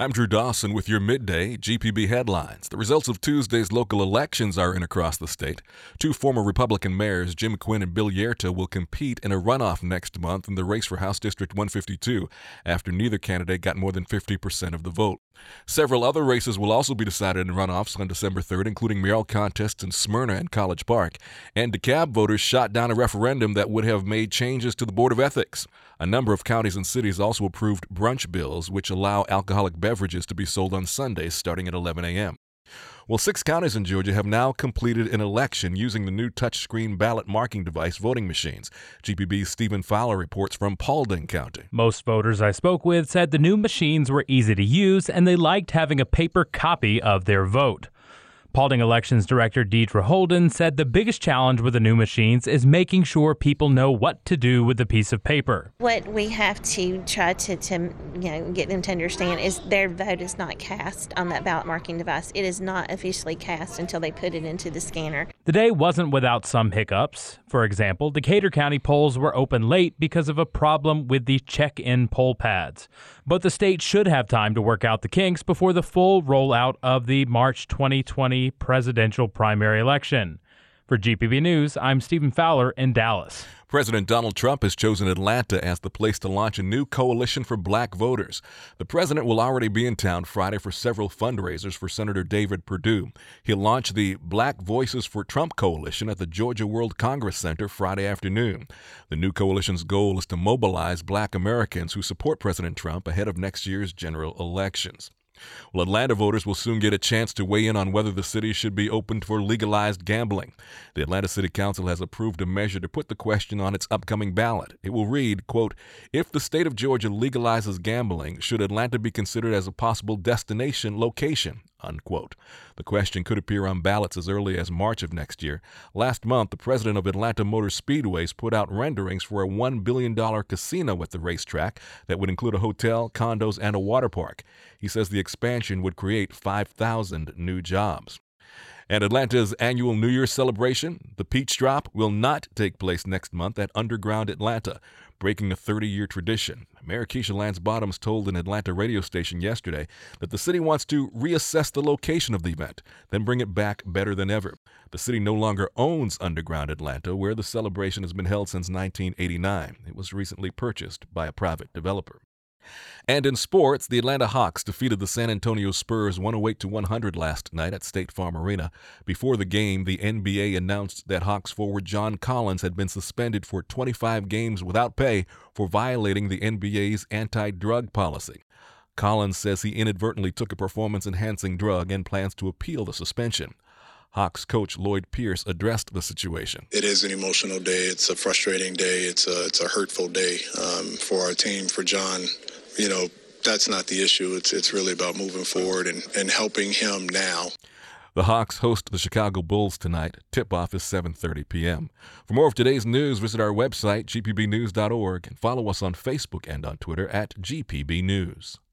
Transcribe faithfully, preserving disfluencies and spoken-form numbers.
I'm Drew Dawson with your midday G P B headlines. The results of Tuesday's local elections are in across the state. Two former Republican mayors, Jim Quinn and Bill Yerta, will compete in a runoff next month in the race for House District one fifty-two after neither candidate got more than fifty percent of the vote. Several other races will also be decided in runoffs on December third, including mayoral contests in Smyrna and College Park. And DeKalb voters shot down a referendum that would have made changes to the Board of Ethics. A number of counties and cities also approved brunch bills, which allow alcoholic beverages to be sold on Sundays starting at eleven a.m. Well, six counties in Georgia have now completed an election using the new touchscreen ballot marking device voting machines. G P B's Stephen Fowler reports from Paulding County. Most voters I spoke with said the new machines were easy to use and they liked having a paper copy of their vote. Paulding Elections Director Deidre Holden said the biggest challenge with the new machines is making sure people know what to do with the piece of paper. What we have to try to, to you know, get them to understand is their vote is not cast on that ballot marking device. It is not officially cast until they put it into the scanner. The day wasn't without some hiccups. For example, Decatur County polls were open late because of a problem with the check-in poll pads. But the state should have time to work out the kinks before the full rollout of the March twenty twenty presidential primary election. For G P B News, I'm Stephen Fowler in Dallas. President Donald Trump has chosen Atlanta as the place to launch a new coalition for black voters. The president will already be in town Friday for several fundraisers for Senator David Perdue. He'll launch the Black Voices for Trump Coalition at the Georgia World Congress Center Friday afternoon. The new coalition's goal is to mobilize black Americans who support President Trump ahead of next year's general elections. Well, Atlanta voters will soon get a chance to weigh in on whether the city should be opened for legalized gambling. The Atlanta City Council has approved a measure to put the question on its upcoming ballot. It will read, quote, "If the state of Georgia legalizes gambling, should Atlanta be considered as a possible destination location?" Unquote. The question could appear on ballots as early as March of next year. Last month, the president of Atlanta Motor Speedways put out renderings for a one billion dollars casino at the racetrack that would include a hotel, condos, and a water park. He says the expansion would create five thousand new jobs. And Atlanta's annual New Year's celebration, the Peach Drop, will not take place next month at Underground Atlanta, breaking a thirty-year tradition. Mayor Keisha Lance Bottoms told an Atlanta radio station yesterday that the city wants to reassess the location of the event, then bring it back better than ever. The city no longer owns Underground Atlanta, where the celebration has been held since nineteen eighty-nine. It was recently purchased by a private developer. And in sports, the Atlanta Hawks defeated the San Antonio Spurs one oh eight to one hundred last night at State Farm Arena. Before the game, the N B A announced that Hawks forward John Collins had been suspended for twenty-five games without pay for violating the N B A's anti-drug policy. Collins says he inadvertently took a performance-enhancing drug and plans to appeal the suspension. Hawks coach Lloyd Pierce addressed the situation. It is an emotional day. It's a frustrating day. It's a, it's a hurtful day um, for our team, for John. You know, that's not the issue. It's it's really about moving forward and, and helping him now. The Hawks host the Chicago Bulls tonight. Tip-off is seven thirty p.m. For more of today's news, visit our website, g p b news dot org, and follow us on Facebook and on Twitter at G P B News.